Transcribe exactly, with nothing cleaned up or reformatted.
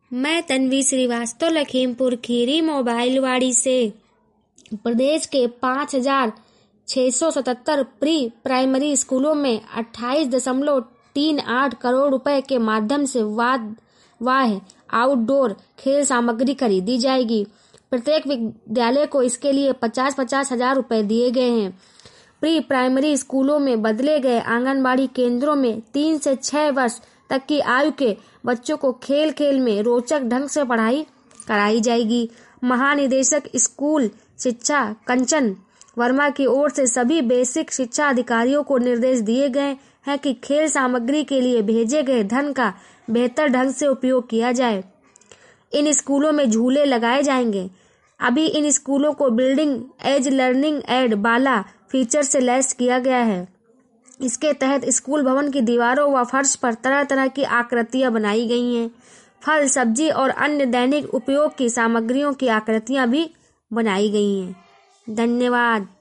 मैं तन्वी श्रीवास्तव लखीमपुर खीरी मोबाइलवाड़ी से। प्रदेश के पाँच हजार छह सौ सतहत्तर प्री प्राइमरी स्कूलों में अट्ठाईस दशमलव तीन आठ करोड़ रुपए के माध्यम से वाद वाह आउटडोर खेल सामग्री खरीदी जाएगी। प्रत्येक विद्यालय को इसके लिए पचास पचास हजार रुपए दिए गए हैं। प्री प्राइमरी स्कूलों में बदले गए आंगनबाड़ी केंद्रों में तीन से छह वर्ष तक की आयु के बच्चों को खेल खेल में रोचक ढंग से पढ़ाई कराई जाएगी। महानिदेशक स्कूल शिक्षा कंचन वर्मा की ओर से सभी बेसिक शिक्षा अधिकारियों को निर्देश दिए गए हैं कि खेल सामग्री के लिए भेजे गए धन का बेहतर ढंग से उपयोग किया जाए। इन स्कूलों में झूले लगाए जाएंगे। अभी इन स्कूलों को बिल्डिंग एज लर्निंग एड बाला फीचर से लैस किया गया है। इसके तहत स्कूल भवन की दीवारों व फर्श पर तरह तरह की आकृतियां बनाई गई हैं। फल, सब्जी और अन्य दैनिक उपयोग की सामग्रियों की आकृतियां भी बनाई गई हैं। धन्यवाद।